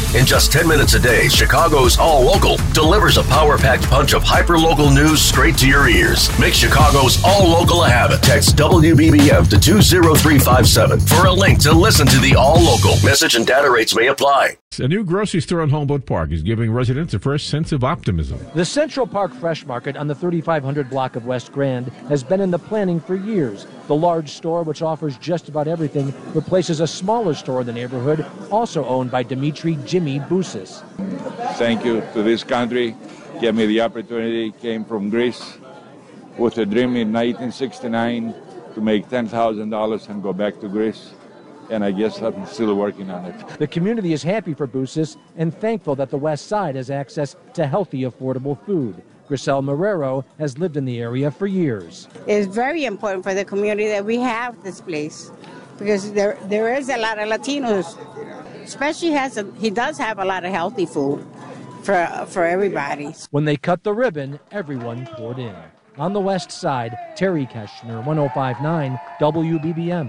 In just 10 minutes a day, Chicago's All Local delivers a power-packed punch of hyper-local news straight to your ears. Make Chicago's All Local a habit. Text WBBM to 20357 for a link to listen to the All Local. Message and data rates may apply. A new grocery store on Humboldt Park is giving residents a fresh sense of optimism. The Central Park Fresh Market on the 3500 block of West Grand has been in the planning for years. The large store, which offers just about everything, replaces a smaller store in the neighborhood, also owned by Dimitri Jimmy Bousis. Thank you to this country. Gave me the opportunity. Came from Greece with a dream in 1969 to make $10,000 and go back to Greece. And I guess I'm still working on it. The community is happy for Bousis and thankful that the West Side has access to healthy, affordable food. Grisel Marrero has lived in the area for years. It's very important for the community that we have this place because there is a lot of Latinos. Especially he does have a lot of healthy food for everybody. When they cut the ribbon, everyone poured in. On the West Side, Terry Keshner, 105.9 WBBM.